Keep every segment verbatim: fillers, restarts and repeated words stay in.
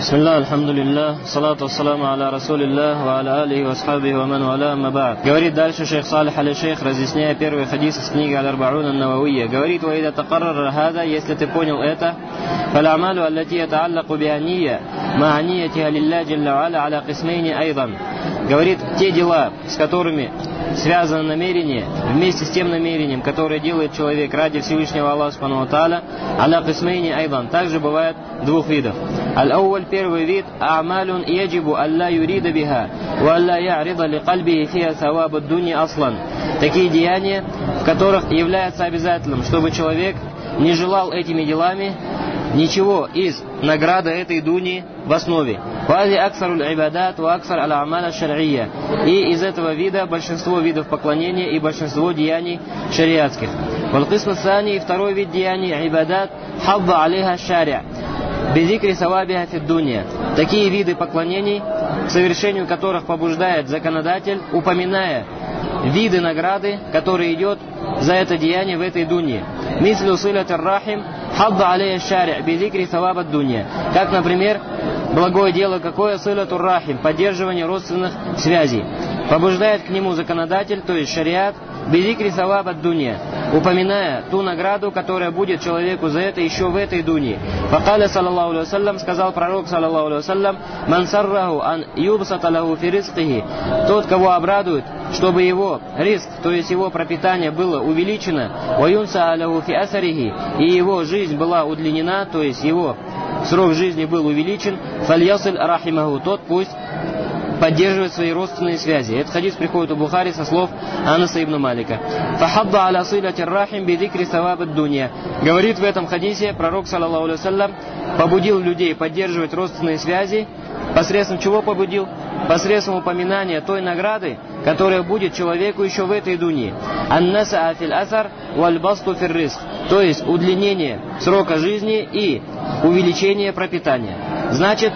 Бисмилlah, альхамдулиллах, салату вассаламу аля расулиллах, ва аля алихи ва асхабихи ва ман валя, амма ба'д. Говорит дальше шейх Салих аль-Шейх, разъясняя первый хадис из книги Аль-Арба'ун ан-Нававийя. Говорит: «Ва ида такаррара хада», если ты понял это, фал-амалу аллати ятааллаку би'анiyя ма аниятиха лилляхи джалля ва аля аля кисмейни айдан. Говорит, те дела, с которыми связано намерение, вместе с тем намерением, которое делает человек ради Всевышнего Аллаха Субхану ва Тааля, аля кисмейни айдан, также бывает двух видов. Аль-ауаль, первый вид, а'малюн яджибу алла юрида биха, ва алла я'рида ли кальбихи фиха савабу дуньи аслан. Такие деяния, в которых является обязательным, чтобы человек не желал этими делами ничего из награды этой дуни в основе. Вази аксаруль ибадат ва аксар аля амаля шар'ия. И из этого вида большинство видов поклонения и большинство деяний шариатских. Валкисма сани, второй вид деяний ибадат хадда алейха шариа безикри савабиха фид дунья. Такие виды поклонений, к совершению которых побуждает законодатель, упоминая виды награды, которые идет за это деяние в этой дунье. Мислю силат ар-рахим хадда алейха шариа безикри савабат дунья. Как, например, благое дело какое? Силатур рахим, поддерживание родственных связей. Побуждает к нему законодатель, то есть шариат, безикри савабат дунья, упоминая ту награду, которая будет человеку за это еще в этой дунье. Факаля саллаллаху алейхи вассалям, сказал пророк саллаллаху алейхи вассалям: ман сарраху ан юбсата лаху фи ризкихи, тот, кого обрадует, чтобы его риск, то есть его пропитание, было увеличено, ва юнса алаху фи асарихи, и его жизнь была удлинена, то есть его срок жизни был увеличен, фальясиль рахимаху, тот пусть поддерживает свои родственные связи. Этот хадис приходит у Бухари со слов Анаса ибн Малика. Фахадда аля силати рахим бидикри савабат дунья. Говорит в этом хадисе пророк саллаллаху алейхи вассалям, побудил людей поддерживать родственные связи. Посредством чего побудил? Посредством упоминания той награды, которая будет человеку еще в этой дунье. Аннаса афиль асар валь басту фир ризк, то есть удлинение срока жизни и увеличение пропитания. Значит,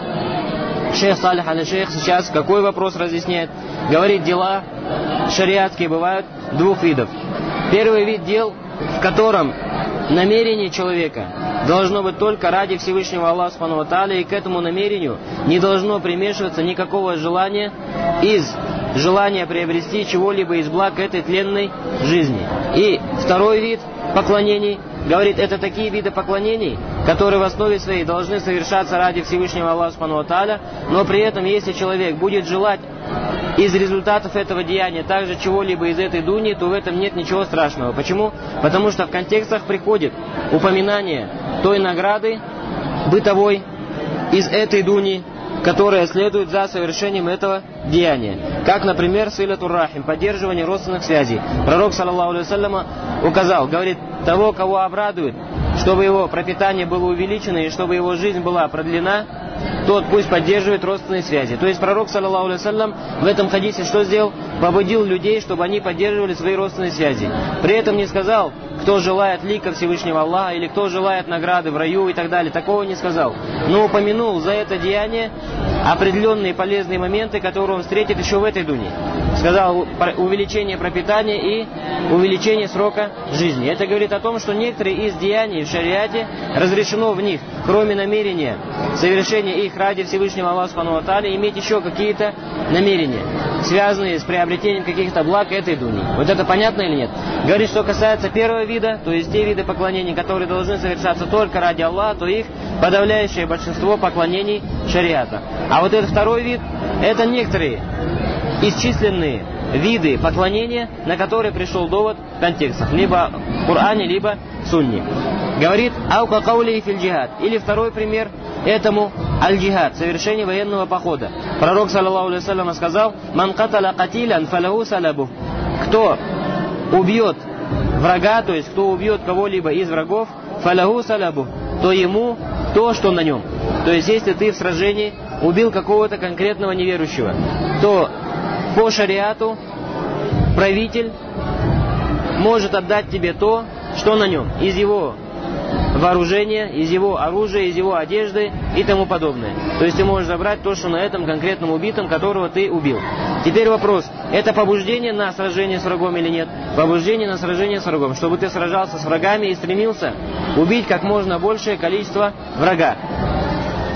шейх Салих аль-Шейх сейчас какой вопрос разъясняет? Говорит, дела шариатские бывают двух видов. Первый вид дел, в котором намерение человека должно быть только ради Всевышнего Аллаха Субхану ва Тааля, и к этому намерению не должно примешиваться никакого желания из желания приобрести чего-либо из благ этой тленной жизни. И второй вид поклонений, говорит, это такие виды поклонений, которые в основе своей должны совершаться ради Всевышнего Аллаха Субхану ва Тааля, но при этом, если человек будет желать из результатов этого деяния также чего-либо из этой дуни, то в этом нет ничего страшного. Почему? Потому что в контекстах приходит упоминание той награды бытовой из этой дуни, которая следует за совершением этого деяния. Как, например, силатур рахим, поддерживание родственных связей. Пророк, саллаллаху алейхи вассалям, указал, говорит, того, кого обрадует, чтобы его пропитание было увеличено и чтобы его жизнь была продлена, тот пусть поддерживает родственные связи. То есть пророк, саллаллаху алейхи вассалям, в этом хадисе что сделал? Побудил людей, чтобы они поддерживали свои родственные связи. При этом не сказал, кто желает лика Всевышнего Аллаха, или кто желает награды в раю и так далее. Такого не сказал. Но упомянул за это деяние определенные полезные моменты, которые он встретит еще в этой дуне. Сказал увеличение пропитания и увеличение срока жизни. Это говорит о том, что некоторые из деяний в шариате разрешено в них, кроме намерения совершения их ради Всевышнего Аллаха Субхану ва Тааля, иметь еще какие-то намерения, связанные с приобретением каких-то благ этой дуни. Вот это понятно или нет? Говорит, что касается первого вида, то есть те виды поклонений, которые должны совершаться только ради Аллаха, то их подавляющее большинство поклонений шариата. А вот этот второй вид, это некоторые исчисленные виды поклонения, на которые пришел довод в контекстах, либо в Коране, либо в Сунне. Говорит, аука каули фил джихад. Или второй пример этому аль-джихад, совершение военного похода. Пророк, саллаллаху алейхи вассалям, сказал: ман каталя катилян фалаху салабу. Кто убьет врага, то есть кто убьет кого-либо из врагов, фалаху салабу, то ему то, что на нем. То есть если ты в сражении убил какого-то конкретного неверующего, то по шариату правитель может отдать тебе то, что на нем, из его вооружения, из его оружия, из его одежды и тому подобное. То есть ты можешь забрать то, что на этом конкретном убитом, которого ты убил. Теперь вопрос, это побуждение на сражение с врагом или нет? Побуждение на сражение с врагом, чтобы ты сражался с врагами и стремился убить как можно большее количество врага.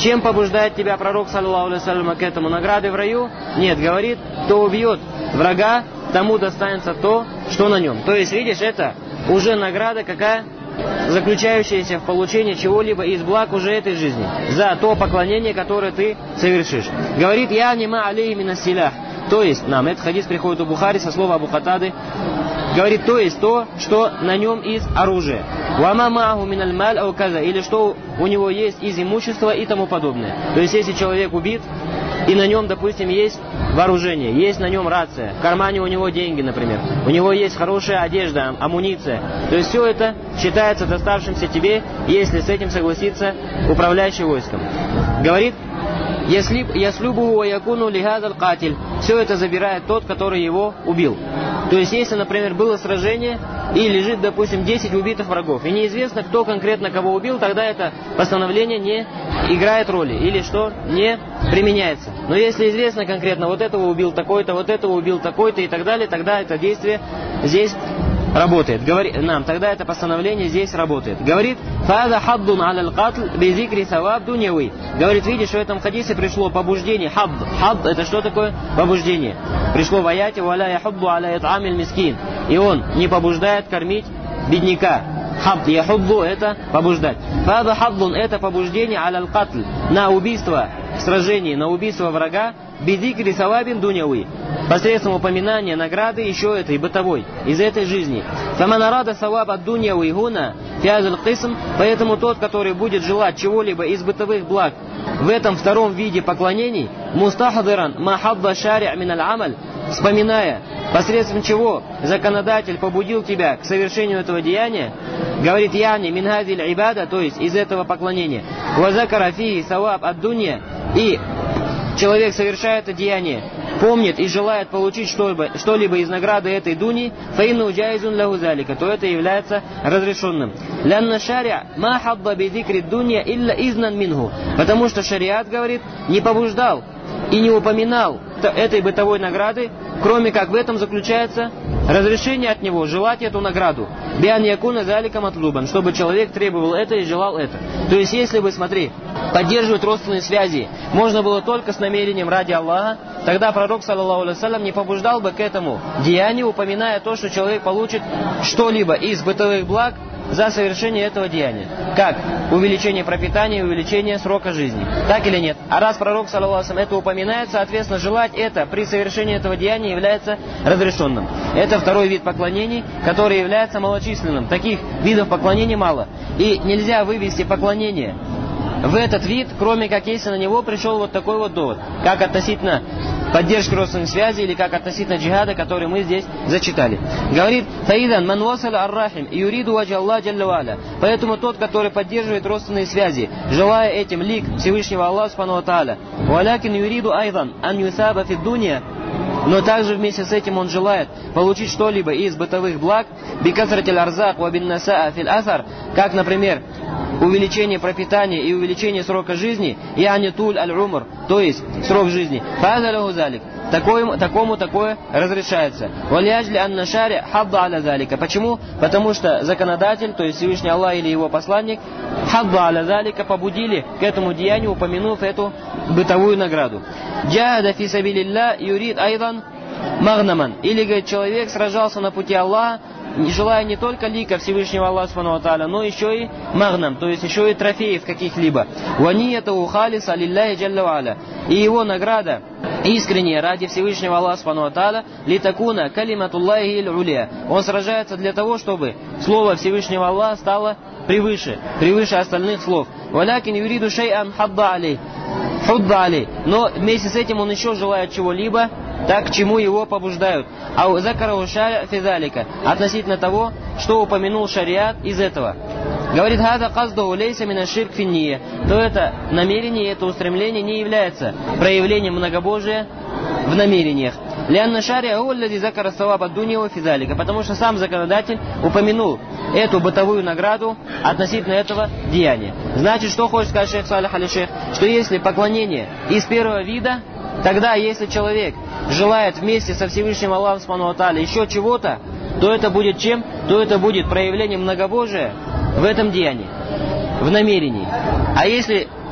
Чем побуждает тебя пророк, саллаллаху алейхи ва саллям, к этому? Награды в раю? Нет, говорит, кто убьет врага, тому достанется то, что на нем. То есть, видишь, это уже награда какая? Заключающаяся в получении чего-либо из благ уже этой жизни. За то поклонение, которое ты совершишь. Говорит, я нима алейхи мина силях. То есть, нам этот хадис приходит у Бухари со слова Абу Катады. Говорит, то есть то, что на нем из оружия. Вама мааху миналь маль ау каза. Или что у него есть из имущества и тому подобное. То есть, если человек убит, и на нем, допустим, есть вооружение, есть на нем рация, в кармане у него деньги, например, у него есть хорошая одежда, амуниция. То есть все это считается доставшимся тебе, если с этим согласится управляющий войском. Говорит, если яслюбуху ва якуну лихазаль катиль, все это забирает тот, который его убил. То есть, если, например, было сражение, и лежит, допустим, десять убитых врагов, и неизвестно, кто конкретно кого убил, тогда это постановление не играет роли, или что, не применяется. Но если известно конкретно, вот этого убил такой-то, вот этого убил такой-то и так далее, тогда это действие здесь работает. Говорит, нам, тогда это постановление здесь работает. Говорит, фада хаддун аля катл безикри саваб дуньяви. Говорит, видишь, в этом хадисе пришло побуждение. Хадд. Хадд это что такое? Побуждение. Пришло в аяте валя яхудду аля ит'амиль мискин. И он не побуждает кормить бедняка. Хадд яхудду это побуждать. Фада хаддун это побуждение аля катл на убийство в сражении, на убийство врага. Бедикри савабин дуньяви. Посредством упоминания награды еще этой бытовой, из этой жизни. Фаманарада саваб ад дуньяви гуна фиазаль кисм. Поэтому тот, который будет желать чего-либо из бытовых благ в этом втором виде поклонений, мустахдиран махадда шари' мин аль-амаль, вспоминая, посредством чего законодатель побудил тебя к совершению этого деяния, говорит, яни мин хазиль ибада, то есть из этого поклонения, вазакара фии саваб ад дунья, и человек совершает это деяние, помнит и желает получить что-либо, что-либо из награды этой дуни, фаинну джайзун лаху залика, то это является разрешенным. Лянна шариа ма хадда бидикри дунья илля изнан минху, потому что шариат, говорит, не побуждал и не упоминал этой бытовой награды, кроме как в этом заключается разрешение от него желать эту награду. Биан якуна залика матлубан, чтобы человек требовал это и желал это. То есть, если бы, смотри, поддерживать родственные связи можно было только с намерением ради Аллаха, тогда пророк, саллаллаху алейхи ва саллям, не побуждал бы к этому деянию, упоминая то, что человек получит что-либо из бытовых благ за совершение этого деяния. Как? Увеличение пропитания и увеличение срока жизни. Так или нет? А раз пророк, саллаллаху алейхи ва саллям, это упоминает, соответственно, желать это при совершении этого деяния является разрешенным. Это второй вид поклонений, который является малочисленным. Таких видов поклонений мало. И нельзя вывести поклонение в этот вид, кроме как если на него пришел вот такой вот довод. Как относительно поддержки родственных связей или как относительно джихада, который мы здесь зачитали. Говорит, «Фаидан ман васаля ар-рахим юриду ваджа Аллах джалля ва аля». Поэтому тот, который поддерживает родственные связи, желая этим лик Всевышнего Аллаха субхану ва тааля, «Валякин юриду айдан ан юсаба фид дунья», но также вместе с этим он желает получить что-либо из бытовых благ, бикасратиль арзак ва бин насаа фил асар, как, например, увеличение пропитания и увеличение срока жизни, и анитуль аль-умр, то есть срок жизни. Фазалаху залик. Такому, такому такое разрешается. Валияджли анна шари хадда аля залика. Почему? Потому что законодатель, то есть Всевышний Аллах или его посланник, хадда аля залика, побудили к этому деянию, упомянув эту бытовую награду. Джахада фи сабилилля юрид айдан магнаман. Или, говорит, человек сражался на пути Аллаха, желая не только лика Всевышнего Аллаха субхану ва тааля, но еще и магнам, то есть еще и трофеев каких-либо. Ванияту халиса лилляхи джалля ва аля. И его награда искренняя ради Всевышнего Аллаха субхану ва тааля, литакуна калиматуллахи иль-улия. Он сражается для того, чтобы слово Всевышнего Аллаха стало превыше, превыше остальных слов. Валякин юриду шай'ан хадда алей. Худда алей. Но вместе с этим он еще желает чего-либо, так, к чему его побуждают. А закараху шари'а фи залика, относительно того, что упомянул шариат из этого. Говорит, хада каздуху лейса мина ширк финния, то это намерение, это устремление не является проявлением многобожия в намерениях. Лянна шари'а гуллади закара саваба дунья фи залика, потому что сам законодатель упомянул эту бытовую награду относительно этого деяния. Значит, что хочет сказать шейх Салих аль-Шейх? Что если поклонение из первого вида, тогда если человек желает вместе со Всевышним Аллахом субхану ва тааля еще чего-то, то это будет чем? То это будет проявлением многобожия в этом деянии, в намерении. А если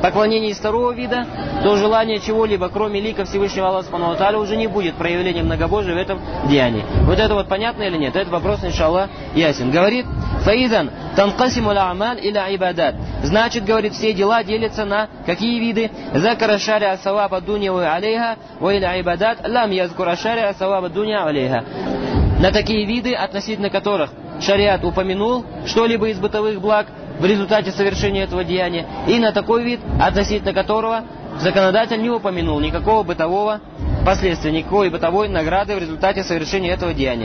поклонение из второго вида, то желание чего-либо, кроме лика Всевышнего Аллаха Субхану ва Тааля, уже не будет проявлением многобожия в этом деянии. Вот это вот понятно или нет? Этот вопрос, иншаллах, ясен. Говорит, фаидан танкасиму ля-амаль иля ибадат. Значит, говорит, все дела делятся на какие виды? Закара шариа саваба дунья ва алейха, ва иля ибадат лам язкура шариа саваба дунья алейха. На такие виды, относительно которых шариат упомянул что-либо из бытовых благ в результате совершения этого деяния, и на такой вид, относительно которого законодатель не упомянул никакого бытового последствия, никакой бытовой награды в результате совершения этого деяния.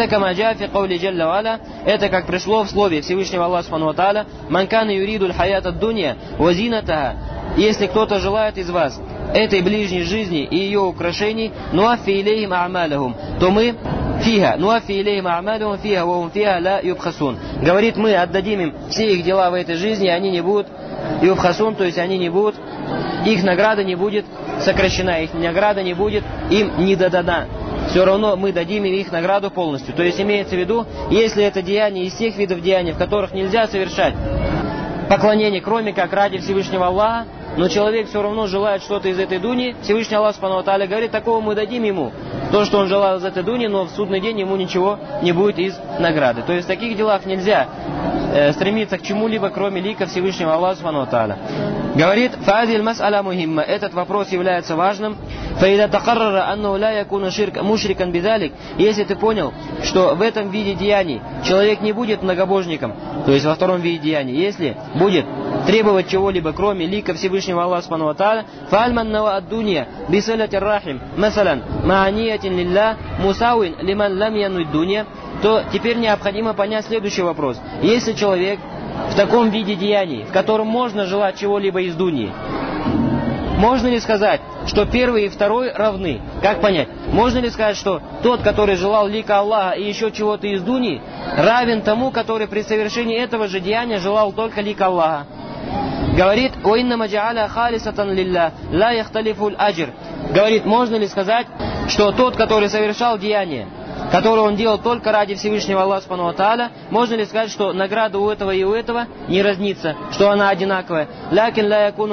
Это как пришло в слове Всевышнего Аллаха Субхану ва Тааля: «Ман кана юриду аль-хаята ад-дунья ва зинатаха». Если кто-то желает из вас этой ближней жизни и ее украшений, нуаффи илейхим а'малахум, то мы фиха, нуаффи илейхим а'малахум фиха ва хум фиха ла юбхасун. Говорит, мы отдадим им все их дела в этой жизни, и они не будут юбхасун, то есть они не будут, их награда не будет сокращена, их награда не будет им недодана. Все равно мы дадим им их награду полностью. То есть имеется в виду, если это деяние из тех видов деяний, в которых нельзя совершать поклонение, кроме как ради Всевышнего Аллаха, но человек все равно желает что-то из этой дуни, Всевышний Аллах Субхану ва Тааля говорит, такого мы дадим ему то, что он желал из этой дуни, но в судный день ему ничего не будет из награды. То есть в таких делах нельзя э, стремиться к чему-либо, кроме лика Всевышнего Аллаха Субхану ва Тааля. Говорит, фазиль мас'аля мухимма, этот вопрос является важным. Фаида такаррара анну ла якуну мушрикан бидалик, если ты понял, что в этом виде деяний человек не будет многобожником, то есть во втором виде деяний, если будет требовать чего-либо, кроме лика Всевышнего Аллаха Субхану ва Тааля, фальман нава ад-дунья бисалати рахим, масалан, ма'аниятин лилля мусауин лиман лам януд дунья, то теперь необходимо понять следующий вопрос. Если человек в таком виде деяний, в котором можно желать чего-либо из дуньи, можно ли сказать, что первый и второй равны? Как понять? Можно ли сказать, что тот, который желал лика Аллаха и еще чего-то из дуньи, равен тому, который при совершении этого же деяния желал только лика Аллаха? Говорит, «Уиннама джа'аля халисатан лилля, ла яхталифу аль-аджр». Говорит, можно ли сказать, что тот, который совершал деяние, которое он делал только ради Всевышнего Аллаха Субхану ва Тааля, можно ли сказать, что награда у этого и у этого не разнится, что она одинаковая? Лякин ла якуну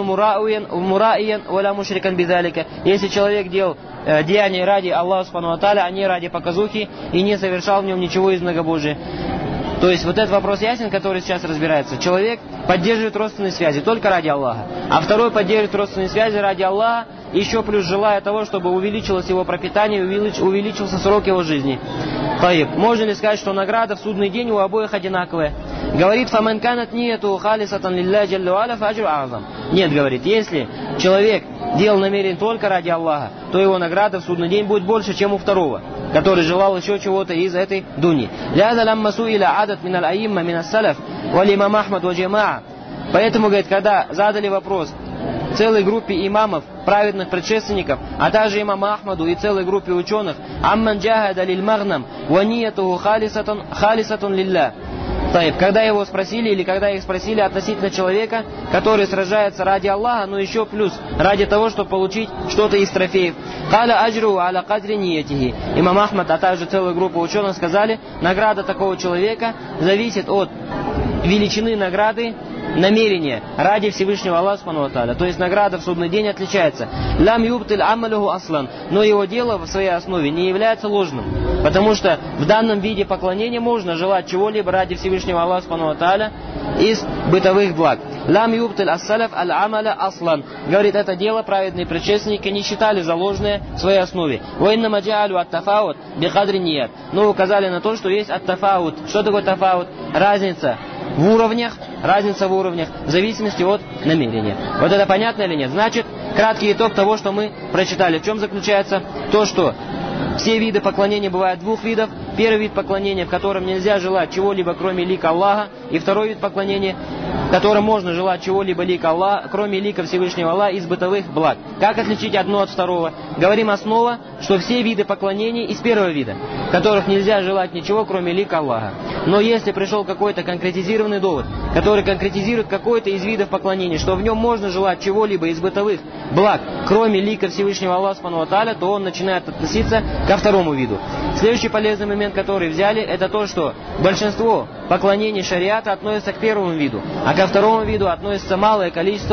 мураиян валя мушрикан бидалика. Если человек делал э, деяние ради Аллаха Субхану ва Тааля, а не ради показухи, и не совершал в нем ничего из многобожия. То есть вот этот вопрос ясен, который сейчас разбирается. Человек поддерживает родственные связи только ради Аллаха, а второй поддерживает родственные связи ради Аллаха, еще плюс желая того, чтобы увеличилось его пропитание, увелич, увеличился срок его жизни. Таиб. Можно ли сказать, что награда в судный день у обоих одинаковая? Говорит, фаман канат нияту халисатан лилля джалла ва аля фаджру а'зам. Нет, говорит, если человек делал намерение только ради Аллаха, то его награда в судный день будет больше, чем у второго, который желал еще чего-то из этой дуни. Ляда ламма суиля адат мин аль-аимма мин ас-салаф валь имам Ахмад ва джамаа. Поэтому, говорит, когда задали вопрос целой группе имамов, праведных предшественников, а также имаму Ахмаду и целой группе ученых, амман джахада лиль магнам ва ниятуху халисатун халисатун лилля. Когда его спросили, или когда их спросили относительно человека, который сражается ради Аллаха, но еще плюс ради того, чтобы получить что-то из трофеев. Каля аджру аля кадри ниятихи. Имам Ахмад, а также целая группа ученых сказали, награда такого человека зависит от величины награды намерение ради Всевышнего Аллаха Субхану ва Тааля. То есть награда в судный день отличается. Лям юбтиль амалюху аслан. Но его дело в своей основе не является ложным. Потому что в данном виде поклонения можно желать чего-либо ради Всевышнего Аллаха Субхану ва Тааля из бытовых благ. Лям юбтиль ас-салаф аль-амаля аслан. Говорит, это дело праведные предшественники не считали за ложное в своей основе. Ваиннама джаалю ат-тафаут бикадри ният. Но указали на то, что есть ат-тафаут. Что такое тафаут? Разница в уровнях, разница в уровнях, в зависимости от намерения. Вот это понятно или нет? Значит, краткий итог того, что мы прочитали. В чем заключается? То, что все виды поклонения бывают двух видов. Первый вид поклонения, в котором нельзя желать чего-либо, кроме лика Аллаха. И второй вид поклонения, в котором можно желать чего-либо лика Аллаха, кроме лика Всевышнего Аллаха из бытовых благ. Как отличить одно от второго? Говорим основа, что все виды поклонений из первого вида, в которых нельзя желать ничего, кроме лика Аллаха. Но если пришел какой-то конкретизированный довод, который конкретизирует какой-то из видов поклонения, что в нем можно желать чего-либо из бытовых благ, кроме лика Всевышнего Аллаха Субхану ва Тааля, то он начинает относиться ко второму виду. Следующий полезный момент, который взяли, это то, что большинство поклонений шариата относятся к первому виду, а ко второму виду относится малое количество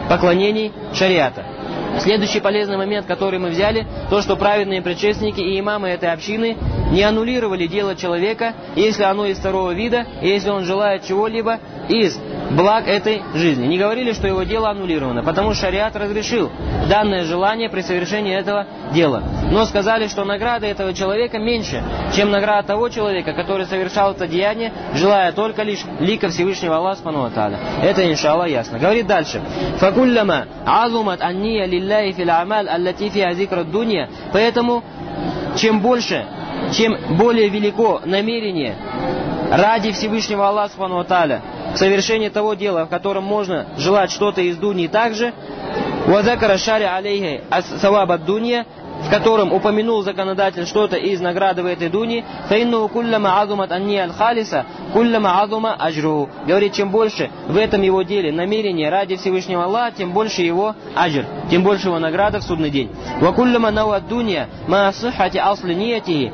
поклонений шариата. Следующий полезный момент, который мы взяли, то, что праведные предшественники и имамы этой общины не аннулировали дело человека, если оно из второго вида, и если он желает чего-либо из благ этой жизни. Не говорили, что его дело аннулировано, потому что шариат разрешил данное желание при совершении этого дела. Но сказали, что награда этого человека меньше, чем награда того человека, который совершал это деяние, желая только лишь лика Всевышнего Аллаха Субхану ва Тааля. Это, иншаллах, ясно. Говорит дальше. «Факулляма азумат анния лилляхи фил амаль аллати фиха зикра дунья». Поэтому, чем больше, чем более велико намерение ради Всевышнего Аллаха Субхану ва Тааля в совершении того дела, в котором можно желать что-то из дуньи также, «Вазакара шари алейхи ас-саваба дунья», в котором упомянул законодатель что-то из награды в этой дуне, «Фаинну куллама азумат анни аль-халиса, куллама азума аджру». Говорит, чем больше в этом его деле намерение ради Всевышнего Аллаха, тем больше его аджр, тем больше его награда в судный день. «Ва куллама науад дунья ма сухати асли ниятихи,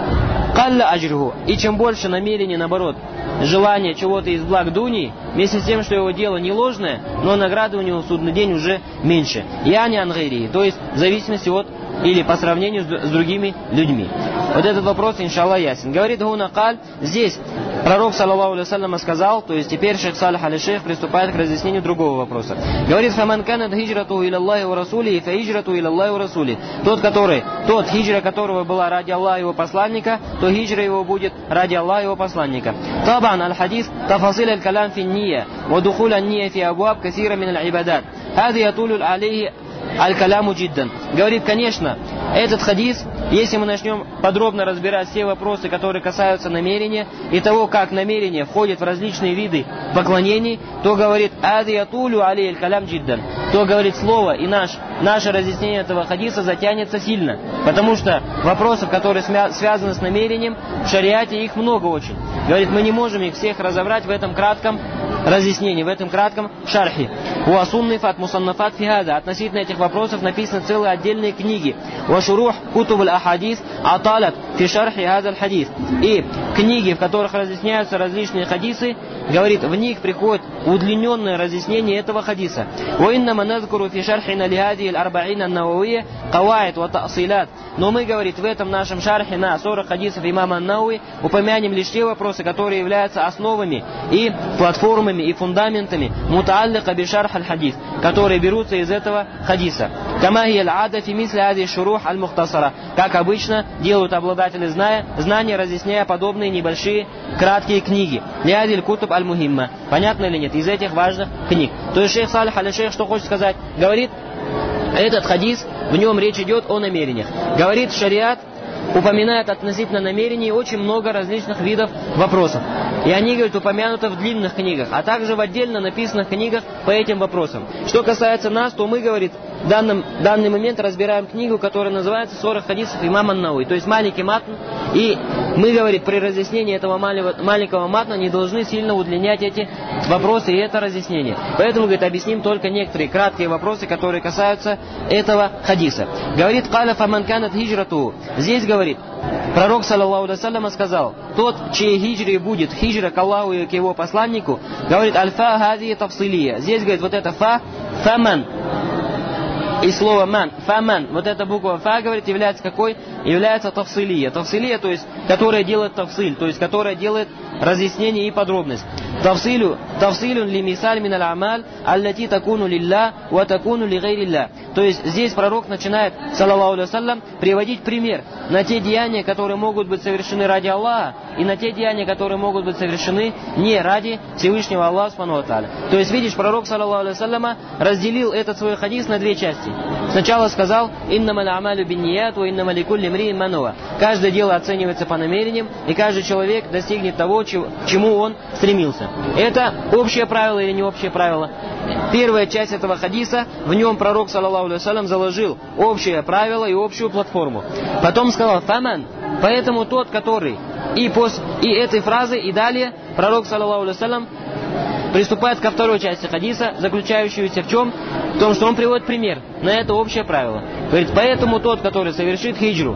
калла аджруху». И чем больше намерение, наоборот, желание чего-то из благ дуни, вместе с тем, что его дело не ложное, но награда у него в судный день уже меньше. Яни ангайри, то есть в зависимости от или по сравнению с, с другими людьми. Вот этот вопрос, иншаллах, ясен. Говорит Гуна Каль, здесь пророк, саллаллаху алейхи ва саллям, сказал, то есть теперь шейх Салих аль-Шейх приступает к разъяснению другого вопроса. Говорит, «Фаман канат хиджрату иля Аллахи ва расули, фа хиджрату иля Аллахи ва расули». Тот, который, тот хиджра которого была ради Аллаха и его посланника, то хиджра его будет ради Аллаха и его посланника. Табан аль-хадис тафасил аль-калам фи ния, ва духул ан-ния фи абуаб касира мин аль-ибадат. Хади ятулу алейхи аль-каляму джиддан. Говорит, конечно, этот хадис, если мы начнем подробно разбирать все вопросы, которые касаются намерения и того, как намерение входит в различные виды поклонений, то говорит, ади ятулу алей аль-калям джиддан. То говорит слово и наш, наше разъяснение этого хадиса затянется сильно. Потому что вопросов, которые связаны с намерением, в шариате их много очень. Говорит, мы не можем их всех разобрать в этом кратком разъяснении, в этом кратком шархе. Уасуннифат мусаннафат фихада. Относительно этих вопросов написаны целые отдельные книги. Уашурух кутуб аль-ахадис аталат фи шархи хаза аль-хадис. И книги, в которых разъясняются различные хадисы, говорит, в них приходит удлиненное разъяснение этого хадиса. Уиннама назкуру фи шархина лихади аль-арбаин ан-нававия каваид ва та'силат. Но мы, говорит, в этом нашем шархе на сорок хадисов имама ан-Науи упомянем лишь те вопросы, которые являются основами и платформами и фундаментами мутааллика би шарх аль-хадис, которые берутся из этого хадиса. Кама хия аль-ада фи мисли хази шурух аль-мухтасара. Как обычно делают обладатели зная, знания, разъясняя подобные небольшие краткие книги. Лиадиль кутуб аль-мухимма. Понятно или нет? Из этих важных книг. То есть шейх Салих аль-Шейх что хочет сказать? Говорит, этот хадис, в нем речь идет о намерениях. Говорит, шариат упоминает относительно намерений очень много различных видов вопросов. И они, говорит, упомянуты в длинных книгах, а также в отдельно написанных книгах по этим вопросам. Что касается нас, то мы, говорит, в данном, данный момент разбираем книгу, которая называется «сорок хадисов имама ан-Науи», то есть маленький матн. И мы, говорит, при разъяснении этого маленького матна не должны сильно удлинять эти вопросы и это разъяснение. Поэтому, говорит, объясним только некоторые краткие вопросы, которые касаются этого хадиса. Говорит, «Каля фаман канат хиджрату». Здесь, говорит, пророк, саллаллаху алейхи ва саллям, сказал, тот, чьей хиджрой будет хиджра к Аллаху и к его посланнику, говорит, «Аль-фа хади тафсилия». Здесь, говорит, вот это «фа», «фаман». И слово «ман», «фаман», вот эта буква «фа», говорит, является какой? Является тафсилия. Тафсилия, то есть, которая делает тафсиль, то есть, которая делает разъяснение и подробность. Тафсилю, тафсилюн ли мисаль мин аль-амаль, аллати такуну лилля, ва такуну ли гайрилля. То есть, здесь пророк начинает, саллаллаху алейхи ва саллям, приводить пример на те деяния, которые могут быть совершены ради Аллаха, и на те деяния, которые могут быть совершены не ради Всевышнего Аллаха Субхану ва Тааля. То есть, видишь, пророк, саллаллаху алейхи ва саллям, разделил этот свой хадис на две части. Сначала сказал, «Иннама аль-амалю бинният, ва иннама ликулли мриин ма нава». Каждое дело оценивается по намерениям, и каждый человек достигнет того, к чему он стремился. Это общее правило или не общее правило? Первая часть этого хадиса, в нем пророк, саллаллаху алейхи ва саллям, заложил общее правило и общую платформу. Потом сказал, «Фаман», поэтому тот, который и, после, и этой фразы, и далее, пророк, саллаллаху алейхи ва саллям, приступает ко второй части хадиса, заключающейся в чем? В том, что он приводит пример на это общее правило. Говорит, поэтому тот, который совершит хиджру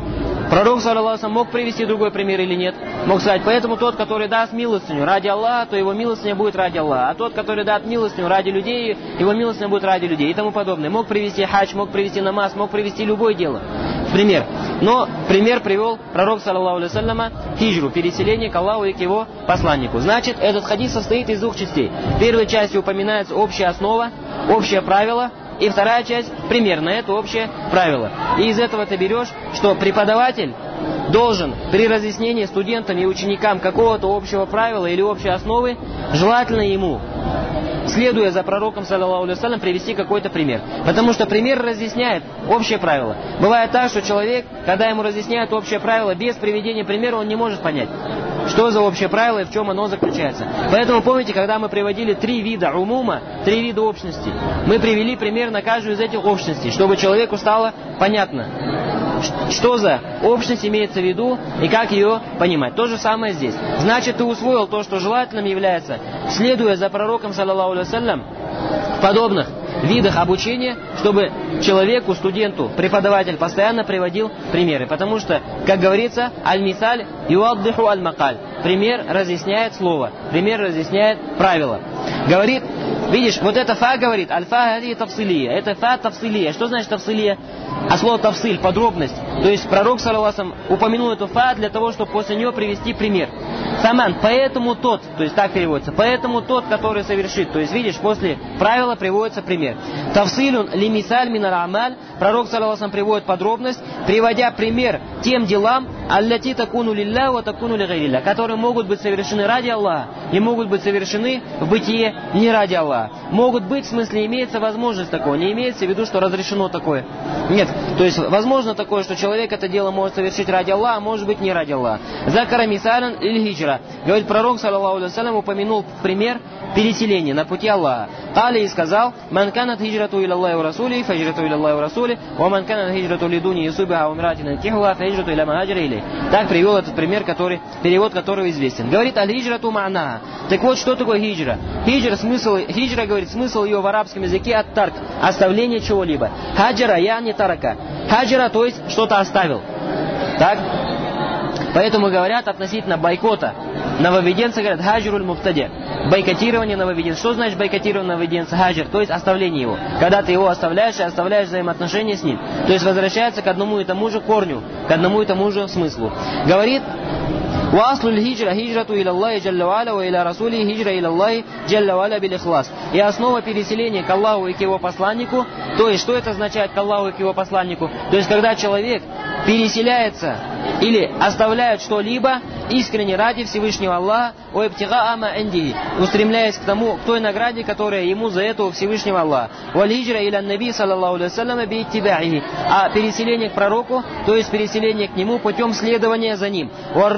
Пророк, саллаллаху алейхи ва саллям, мог привести другой пример или нет? Мог сказать, поэтому тот, который даст милостыню ради Аллаха, то его милостыня будет ради Аллаха. А тот, который даст милостыню ради людей, его милостыня будет ради людей и тому подобное. Мог привести хадж, мог привести намаз, мог привести любое дело. Пример. Но пример привел пророк, саллаллаху алейхи ва саллям, хиджру, переселение к Аллаху и к его посланнику. Значит, этот хадис состоит из двух частей. В первой части упоминается общая основа, общее правило. И вторая часть пример на это общее правило. И из этого ты берешь, что преподаватель должен при разъяснении студентам и ученикам какого-то общего правила или общей основы, желательно ему, следуя за пророком, саллаллаху алейхи ва саллям, привести какой-то пример. Потому что пример разъясняет общее правило. Бывает так, что человек, когда ему разъясняют общее правило, без приведения примера он не может понять, что за общее правило и в чем оно заключается. Поэтому помните, когда мы приводили три вида умума, три вида общности, мы привели пример на каждую из этих общностей, чтобы человеку стало понятно, что за общность имеется в виду и как ее понимать. То же самое здесь. Значит, ты усвоил то, что желательным является, следуя за пророком, саллаллаху алейхи ва саллям, в подобных видах обучения, чтобы человеку, студенту, преподаватель постоянно приводил примеры. Потому что, как говорится, аль-мисаль юаддиху аль-макаль. Пример разъясняет слово, пример разъясняет правило. Говорит, видишь, вот это фа говорит, аль-фа хади тавсилия. Это фа тавсилия. Что значит тавсилия? А слово тавсиль, подробность. То есть пророк, саллаллаху алейхи ва саллям, упомянул эту фа для того, чтобы после нее привести пример. Саман, поэтому тот, то есть так переводится, поэтому тот, который совершит. То есть, видишь, после правила приводится пример. Тавсилюн лимисаль минал амаль. Пророк, саллаллаху алейхи ва саллям, приводит подробность, приводя пример тем делам, аллати такуну лилля ва такуну ли гайрилля, которые могут быть совершены ради Аллаха и могут быть совершены в бытие не ради Аллаха. Могут быть, в смысле, имеется возможность такого, не имеется в виду, что разрешено такое. Нет, то есть возможно такое, что человек это дело может совершить ради Аллаха, а может быть не ради Аллаха. Закара мисалан или хиджра. Говорит, пророк, саллаллаху алейхи ва саллям, упомянул пример переселения на пути Аллаха. Али и сказал, ман канат хиджрату иля Аллахи ва расули, фаджрату иля Аллахи ва расули, ва ман канат хиджрату лидуни юсубиха умратина кихуа, фаджрату иля магаджира или. Так привел этот пример, который, перевод которого известен. Говорит, аль-хиджрату ма'на. Так вот, что такое хиджра? Хиджра, смысл, хиджра, говорит, смысл ее в арабском языке от тарк, оставление чего-либо. Хаджара, я не тарака. Хаджара, то есть что-то оставил. Так? Поэтому говорят относительно бойкота нововведенца, говорят, хаджруль муфтади. Бойкотирование нововведенца. Что значит бойкотирование нововведенца? Хаджр, то есть оставление его. Когда ты его оставляешь и оставляешь взаимоотношения с ним. То есть возвращается к одному и тому же корню, к одному и тому же смыслу. Говорит, وَأَصْلُ الْهِجْرَ هِجْرَةُ إِلَى اللَّهِ جَلَّ وَعَلَى وَإِلَى رَسُولِهِ هِجْرَ إِلَى اللَّهِ جَلَّ وَعَلَى بِالْإِخْلَاصِ. И основа переселения к Аллаху и к его посланнику, то есть что это означает к Аллаху и к его посланнику? То есть когда человек переселяется или оставляет что-либо искренне ради Всевышнего Аллаха, устремляясь к тому, к той награде, которая ему за это у Всевышнего Аллаха. А переселение к пророку, то есть переселение к нему путем следования за ним.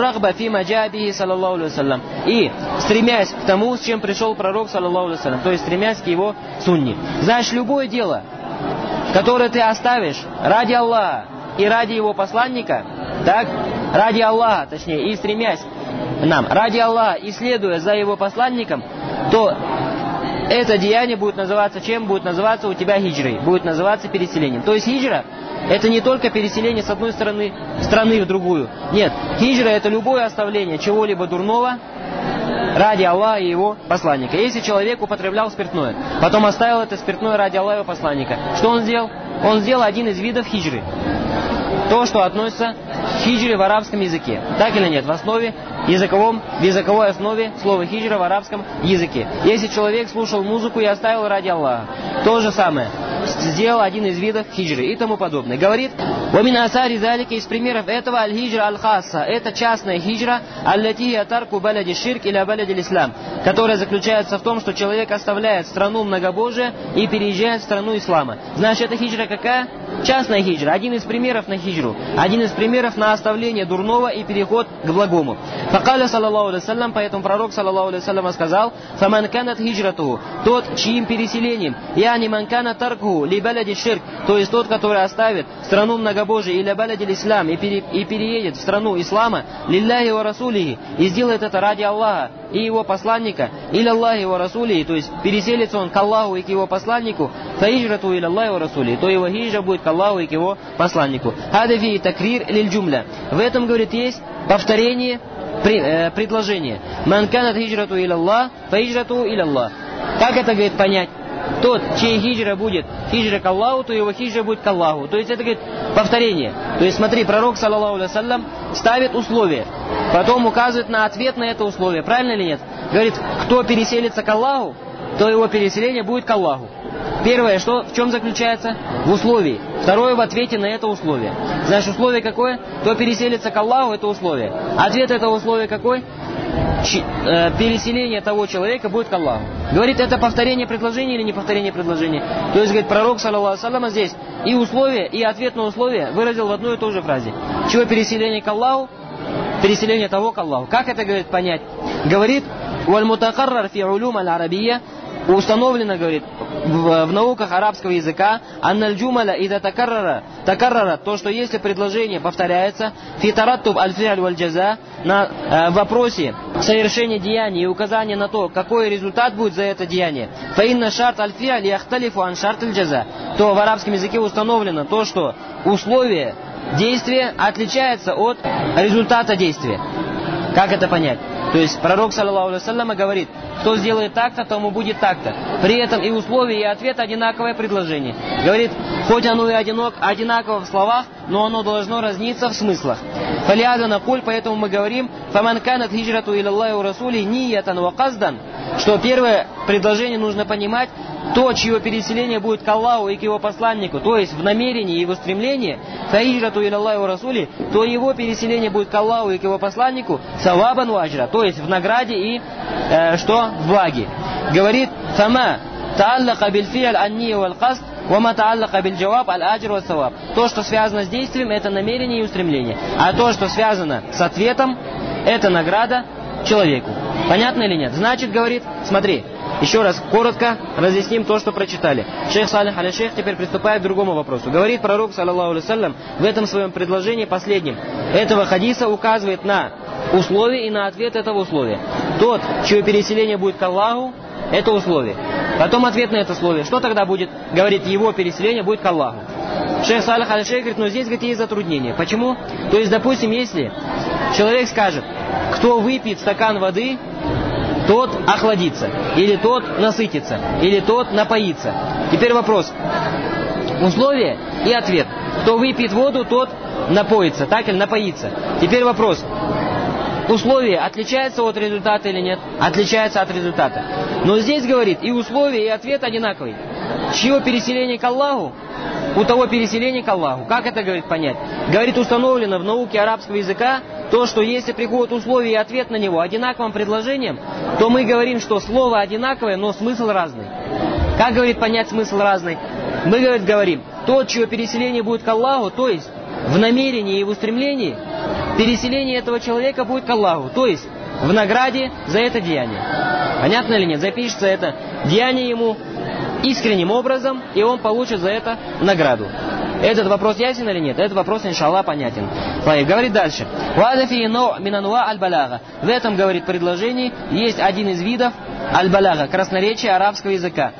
И стремясь к тому, с чем пришел пророк, саллаллаху алейхи ва саллям, то есть стремясь к его сунне. Значит, любое дело, которое ты оставишь ради Аллаха и ради его посланника, так, ради Аллаха, точнее, и стремясь нам, ради Аллаха и следуя за его посланником, то это деяние будет называться чем? Будет называться у тебя хиджрой, будет называться переселением. То есть хиджра — это не только переселение с одной стороны страны в другую. Нет, хиджра — это любое оставление чего-либо дурного ради Аллаха и его посланника. Если человек употреблял спиртное, потом оставил это спиртное ради Аллаха и его посланника, что он сделал? Он сделал один из видов хиджры. То, что относится к хиджре в арабском языке. Так или нет? В основе языковом, в языковой основе слова хиджра в арабском языке. Если человек слушал музыку и оставил ради Аллаха, то же самое. Сделал один из видов хиджры и тому подобное. Говорит, «Вамин асари залика», из примеров этого аль-хиджра аль-хасса. Это частная хиджра, аллати атарку баляди ширк или баляди ислам, которая заключается в том, что человек оставляет страну многобожия и переезжает в страну ислама. Значит, эта хиджра какая? Частная хиджра. Один из примеров на хиджру. Один из примеров на оставление дурного и переход к благому. Факаля, саллаллаху алейхи ва саллям, поэтому пророк, саллаллаху алейхи ва саллям, сказал, «Фаман канат хиджрату», тот, чьим переселением, яни ман канат тарку ли баляди ширк, то есть тот, который оставит страну многобожия или баляди ислам и, пере, и переедет в страну ислама, лилляхи ва расулихи, и сделает это ради Аллаха и его посланника, или Аллахи ва расулихи, то есть переселится он к Аллаху и к его посланнику, фаиджрату иля Аллахи ва расули, то его хиджра будет к Аллаху и к его посланнику. Хада фи такрир лиль джумля. В этом, говорит, есть повторение предложение. Ман канат хиджрату иля Аллах, фаиджрату иля Аллах. Как это, говорит, понять? Тот, чей хиджра будет хиджра к Аллаху, то его хиджра будет к Аллаху. То есть это, говорит, повторение. То есть смотри, пророк, саллаллаху алейхи вассалям, ставит условие, потом указывает на ответ на это условие. Правильно или нет? Говорит, кто переселится к Аллаху, то его переселение будет к Аллаху. Первое, что, в чем заключается? В условии. Второе, в ответе на это условие. Знаешь, условие какое? Кто переселится к Аллаху, это условие. Ответ этого условия какой? Ч- э, переселение того человека будет к Аллаху. Говорит, это повторение предложения или не повторение предложения? То есть, говорит, пророк, саллаллаху алейхи вассалям, здесь и условие, и ответ на условие выразил в одной и той же фразе. Чего переселение к Аллаху? Переселение того к Аллаху. Как это, говорит, понять? Говорит, «Валь-мутакаррар фи улюм аль-арабия», установлено, говорит, в, в науках арабского языка, анналь джумаля ида такаррара, такаррара, то, что если предложение повторяется, фитараттуб аль-фи'аль валь-джаза, на э, вопросе совершения деяния и указания на то, какой результат будет за это деяние, фаинна шарт аль-фи'аль яхталифу ан шарт аль-джаза, то в арабском языке установлено то, что условие действия отличается от результата действия. Как это понять? То есть пророк, саллаллаху алейхи вассалям, говорит, кто сделает так-то, тому будет так-то. При этом и условие, и ответ одинаковое предложение. Говорит, хоть оно и одинок, одинаково в словах, но оно должно разниться в смыслах. Фалиаза накуль, поэтому мы говорим, фаман канат хиджрату иля Аллахи ва расули ниятан ва каздан, что первое предложение нужно понимать, то, чье переселение будет к Аллаху и к его посланнику, то есть в намерении и в устремлении, фаиджрату иля Аллахи ва расули, то его переселение будет к Аллаху и к его посланнику, савабан ва аджра, то есть в награде и э, что? В благе. Говорит, фама тааллака биль фи'аль анния валь каст, вама тааллака биль джаваб аль аджр ва саваб. То, что связано с действием, это намерение и устремление. А то, что связано с ответом, это награда человеку. Понятно или нет? Значит, говорит, смотри, еще раз коротко разъясним то, что прочитали. Шейх Салих аль-Шейх теперь приступает к другому вопросу. Говорит пророк, саллаллаху алейхи вассалям, в этом своем предложении последнем этого хадиса указывает на условие и на ответ этого условия. Тот, чье переселение будет к Аллаху, это условие. Потом ответ на это условие. Что тогда будет? Говорит, его переселение будет к Аллаху. Шейх Салих аль-Шейх говорит, но здесь, говорит, есть затруднение. Почему? То есть, допустим, если человек скажет, кто выпьет стакан воды, тот охладится, или тот насытится, или тот напоится. Теперь вопрос. Условие и ответ. Кто выпьет воду, тот напоится, так или напоится. Теперь вопрос. Условие отличается от результата или нет? Отличается от результата. Но здесь говорит, и условие, и ответ одинаковый. Чье переселение к Аллаху, у того переселение к Аллаху. Как это, говорит, понять? Говорит, установлено в науке арабского языка то, что если приходит условие и ответ на него одинаковым предложением, то мы говорим, что слово одинаковое, но смысл разный. Как, говорит, понять смысл разный? Мы, говорит, говорим, тот, чье переселение будет к Аллаху, то есть в намерении и в устремлении, переселение этого человека будет к Аллаху, то есть в награде за это деяние. Понятно или нет? Запишется это деяние ему искренним образом, и он получит за это награду. Этот вопрос ясен или нет? Этот вопрос, иншаллах, понятен. Говорит дальше. В этом, говорит, предложении есть один из видов аль-балага, красноречия арабского языка.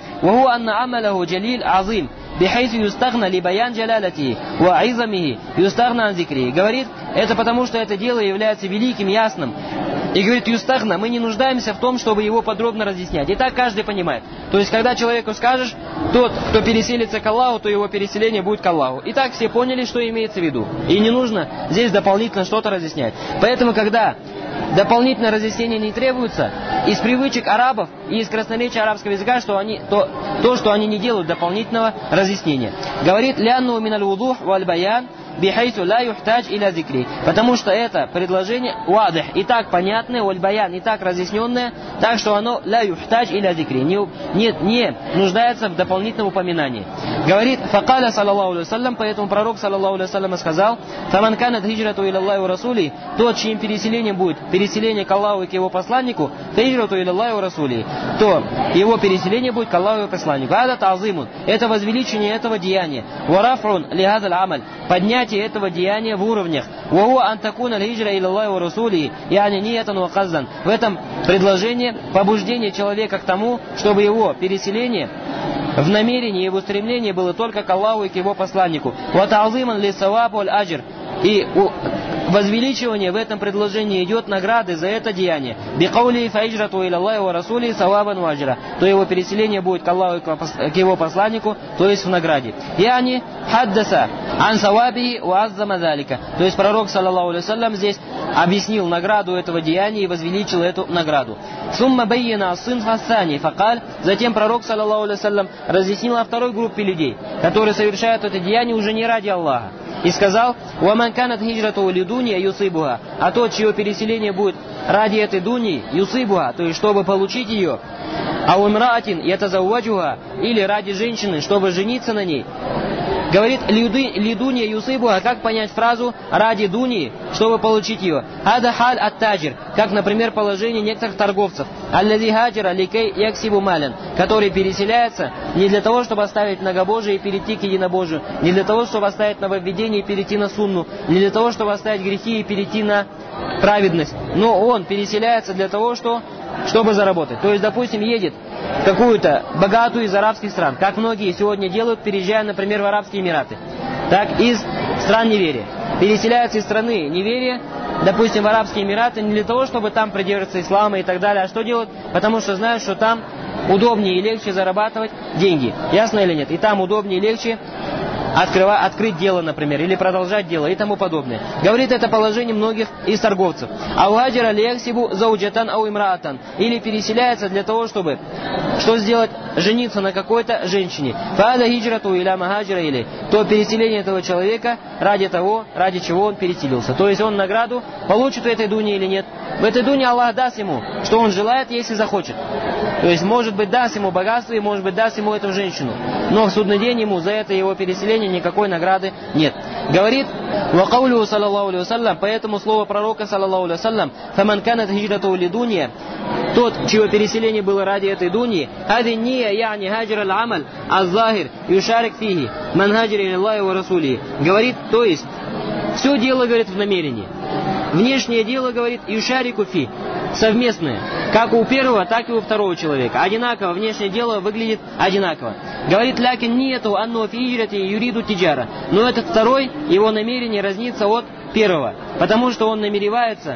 بحيث يستغنى لبيان جلالته وعظمه يستغنى عن ذكره. Говорит, это потому, что это дело является великим, ясным. И говорит, юстагна, мы не нуждаемся в том, чтобы его подробно разъяснять. И так каждый понимает. То есть, когда человеку скажешь, тот, кто переселится к Аллаху, то его переселение будет к Аллаху. И так все поняли, что имеется в виду. И не нужно здесь дополнительно что-то разъяснять. Поэтому, когда дополнительное разъяснение не требуется, из привычек арабов и из красноречия арабского языка, что они, то, то, что они не делают дополнительного разъяснения. Говорит, лянну миналь вудух валь баян, бихайсу ла юхтадж иля зикри. Потому что это предложение вадих, и так понятное, валь баян, и так разъясненное, так что оно ла юхтадж иля зикри, не, не, не нуждается в дополнительном упоминании. Говорит, факаля саллаллаху алейхи вассалям, поэтому пророк саллаллаху алейхи вассалям сказал, фаман канат хиджрату иля Аллахи ва расули, тот, чьим переселением будет переселение к Аллаху и к его посланнику, хиджрату иля Аллахи ва расули, то его переселение будет к Аллаху и его посланнику. Ада та'зимун, это возвеличение этого деяния. Варафрун лихадаль амаль, поднять этого деяния в уровнях. В этом предложение побуждение человека к тому, чтобы его переселение в намерении и в устремлении было только к Аллаху и к Его посланнику. Вот азиман ли саваб аль аджр. И возвеличивание в этом предложении идет награды за это деяние. Бикаули фаиджрату иля Аллахи ва расули савабан ваджра. То его переселение будет к Аллаху и к Его посланнику, то есть в награде. Яни хаддаса ан саваби ва аззама залика. То есть пророк, саллаллаху алейхи ва саллям, здесь объяснил награду этого деяния и возвеличил эту награду. Сумма байина сын хасани факаль. Затем пророк, саллаллаху алейхи ва саллям, разъяснил о второй группе людей, которые совершают это деяние уже не ради Аллаха. И сказал: «Ваман канат хиджрату лидунья юсибуха». А тот, чье переселение будет ради этой дуньи, юсибуха, то есть чтобы получить ее, а умраатин ятазавваджуха, или ради женщины, чтобы жениться на ней. Говорит лидунья юсибуха, как понять фразу ради дуни, чтобы получить ее? Ада халь ат-таджир, как, например, положение некоторых торговцев, аллази хаджира ликей яксибу малян, которые переселяются не для того, чтобы оставить многобожие и перейти к единобожию, не для того, чтобы оставить нововведение и перейти на сунну, не для того, чтобы оставить грехи и перейти на праведность, но он переселяется для того, что, чтобы заработать. То есть, допустим, едет в какую-то богатую из арабских стран, как многие сегодня делают, переезжая, например, в Арабские Эмираты, так из стран неверия. Переселяются из страны неверия, допустим, в Арабские Эмираты, не для того, чтобы там придерживаться ислама и так далее, а что делают? Потому что знают, что там удобнее и легче зарабатывать деньги. Ясно или нет? И там удобнее и легче Открыва, открыть дело, например, или продолжать дело и тому подобное. Говорит это положение многих из торговцев. Ауаджира лехсибу зауджатан ау имраатан. Или переселяется для того, чтобы что сделать? Жениться на какой-то женщине. Фаада хиджрату иля махаджира или. То переселение этого человека ради того, ради чего он переселился. То есть он награду получит в этой дуне или нет. В этой дуне Аллах даст ему, что он желает, если захочет. То есть, может быть, даст ему богатство и, может быть, даст ему эту женщину. Но в судный день ему за это его переселение никакой награды нет. Говорит, вакаулю саллаллаху алейхи вассалям, поэтому слово пророка, саллаллаху алейхи вассалям, фаман канат хиджрату лидунья, тот, чье переселение было ради этой дуньи, хади ния яни хаджир аль-амаль аз-захир юшарик фихи ман хаджир илаллахи ва расули. Говорит, то есть, все дело, говорит, в намерении. Внешнее дело, говорит, юшарику фи, совместное, как у первого, так и у второго человека. Одинаково, внешнее дело выглядит одинаково. Говорит, лякин ниету анну фи хиджрати юриду тиджара. Но этот второй, его намерение разнится от первого, потому что он намеревается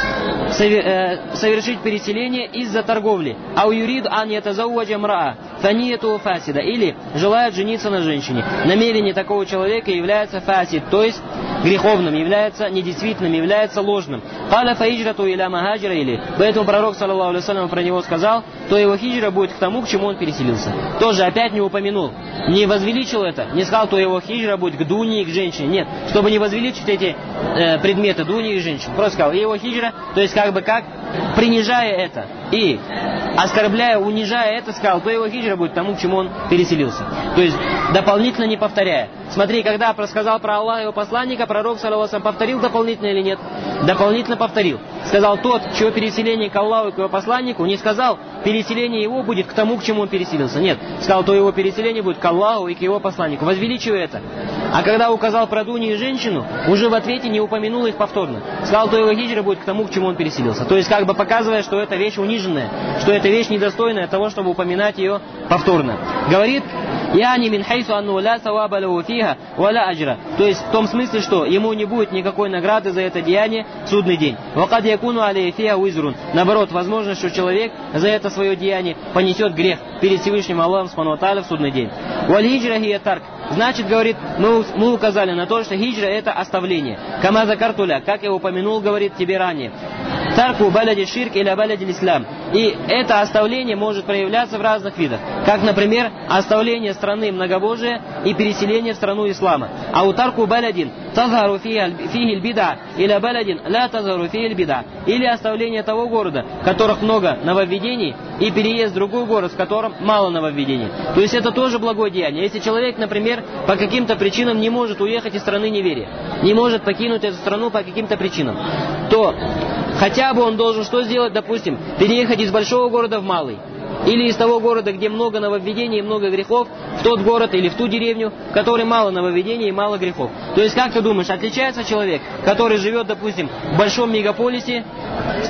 совершить переселение из-за торговли. А у юриду ан ятазауаджа мраа фаниету фасида, или желает жениться на женщине. Намерение такого человека является фасид, то есть греховным, является недействительным, является ложным. Каля фаиджрату иля махаджира или. Поэтому пророк, саллаллаху алейхи вассалям, про него сказал, то его хиджра будет к тому, к чему он переселился. Тоже опять не упомянул, не возвеличил это, не сказал, то его хиджра будет к дуне и к женщине. Нет, чтобы не возвеличить эти э, предметы дуни и женщин. Просто сказал, его хиджра, то есть как бы как, принижая это и оскорбляя, унижая это, сказал, то его хиджра будет к тому, к чему он переселился. То есть дополнительно не повторяя. Смотри, когда рассказал про Аллаха и его посланника, пророк, саллаллаху алейхи ва саллям, повторил дополнительно или нет? Дополнительно повторил. Сказал, тот, чье переселение к Аллаху и к его посланнику, не сказал, переселение его будет к тому, к чему он переселился. Нет, сказал, то его переселение будет к Аллаху и к его посланнику. Возвеличивая это. А когда указал про дунью и женщину, уже в ответе не упомянул их повторно. Сказал, то его хиджра будет к тому, к чему он переселился. То есть как бы показывая, что это вещь униженная, что это вещь недостойная того, чтобы упоминать ее повторно. Говорит, яни мин хайсу анну ла саваба лаху фиха ва ла аджра. То есть в том смысле, что ему не будет никакой награды за это деяние в судный день. Вакад якуну алейхи фиха уизрун. Наоборот, возможно, что человек за это свое деяние понесет грех перед Всевышним Аллахом субхану ва тааля в судный день. Валь хиджра хия тарк. Значит, говорит, мы, мы указали на то, что хиджра это оставление. Кама закартуля, как я упомянул, говорит тебе ранее. Тарку баляди ширк или баляди ислам. И это оставление может проявляться в разных видах. Как, например, оставление страны многобожия и переселение в страну ислама. А у тарку балядин тазару фихиль бида или балядин ля тазару фихиль бида. Или оставление того города, в которых много нововведений, и переезд в другой город, в котором мало нововведений. То есть это тоже благое деяние. Если человек, например, по каким-то причинам не может уехать из страны неверия, не может покинуть эту страну по каким-то причинам, то хотя бы он должен что сделать, допустим, переехать из большого города в малый. Или из того города, где много нововведений и много грехов, в тот город или в ту деревню, в которой мало нововведений и мало грехов. То есть, как ты думаешь, отличается человек, который живет, допустим, в большом мегаполисе,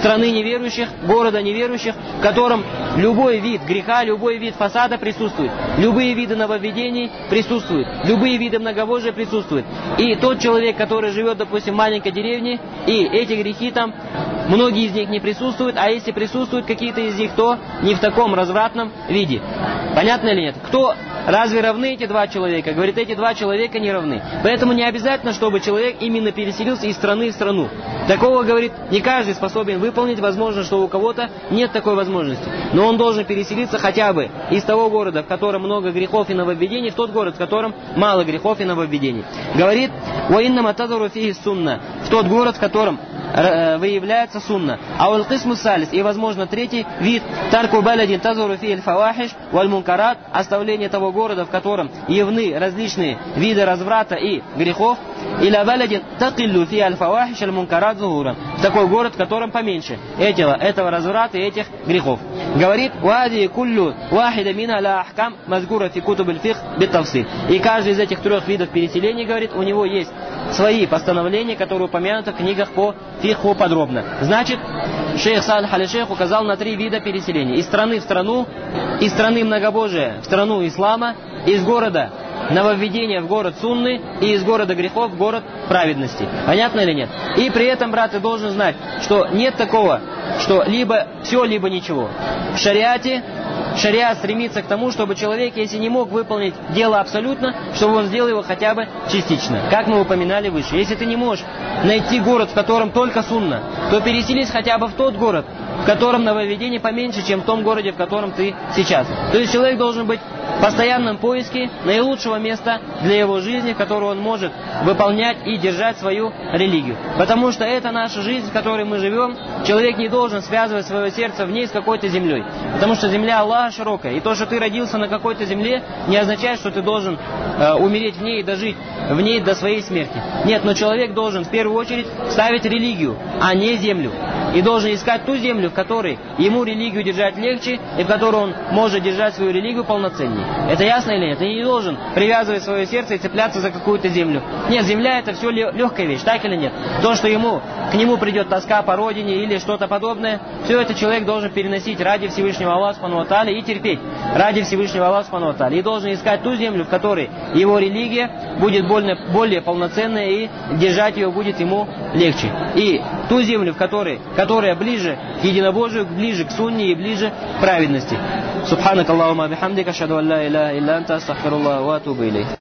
страны неверующих, города неверующих, в котором любой вид греха, любой вид фасада присутствует, любые виды нововведений присутствуют, любые виды многобожия присутствуют. И тот человек, который живет, допустим, в маленькой деревне, и эти грехи там, многие из них не присутствуют, а если присутствуют какие-то из них, то не в таком развратном виде. Понятно или нет? Кто, разве равны эти два человека? Говорит, эти два человека не равны. Поэтому не обязательно, чтобы человек именно переселился из страны в страну. Такого, говорит, не каждый способен выполнить. Возможно, что у кого-то нет такой возможности. Но он должен переселиться хотя бы из того города, в котором много грехов и нововведений, в тот город, в котором мало грехов и нововведений. Говорит, «Уиннама тазару фихи сунна», в тот город, в котором выявляется сунна. А уль кисму салис, и возможно третий вид, тарку баладин тазуру фи аль-фавахиш валь мункарат, оставление того города, в котором явны различные виды разврата и грехов, или баладин такиллу фи аль-фавахиш аль-мункарат зухуран, такой город, в котором поменьше этого, этого разврата и этих грехов. Говорит, вади куллю вахида мина ла ахкам мазгура фи кутуб аль-фих бит-тавсил. И каждый из этих трех видов переселения, говорит, у него есть свои постановления, которые упомянуты в книгах по фиху подробно. Значит, шейх Салих аль-Шейх указал на три вида переселения. Из страны в страну, из страны многобожия в страну ислама, из города нововведения в город сунны и из города грехов в город праведности. Понятно или нет? И при этом, брат, ты должен знать, что нет такого, что либо все, либо ничего. В шариате шариат стремится к тому, чтобы человек, если не мог выполнить дело абсолютно, чтобы он сделал его хотя бы частично. Как мы упоминали выше. Если ты не можешь найти город, в котором только сунна, то переселись хотя бы в тот город, в котором нововведение поменьше, чем в том городе, в котором ты сейчас. То есть человек должен быть в постоянном поиске наилучшего места для его жизни, в котором он может выполнять и держать свою религию. Потому что это наша жизнь, в которой мы живем. Человек не должен связывать свое сердце в ней с какой-то землей. Потому что земля Аллаха широкая. И то, что ты родился на какой-то земле, не означает, что ты должен э, умереть в ней и дожить в ней до своей смерти. Нет, но человек должен в первую очередь ставить религию, а не землю. И должен искать ту землю, в которой ему религию держать легче, и в которой он может держать свою религию полноценнее. Это ясно или нет? Ты не должен привязывать свое сердце и цепляться за какую-то землю. Нет, земля это все легкая вещь, так или нет? То, что ему, к нему придет тоска по родине или что-то подобное, все это человек должен переносить ради Всевышнего Аллаха Субхану ва Тааля и терпеть ради Всевышнего Аллаха Субхану ва Тааля. И должен искать ту землю, в которой его религия будет более, более полноценная и держать ее будет ему легче. И ту землю, в которой, которая ближе к единобожию, ближе к сунне и ближе к праведности. Субханак Аллахумма бихамдика, ашхаду ан ла иляха илля анта, астагфируллаха ва атубу илейх.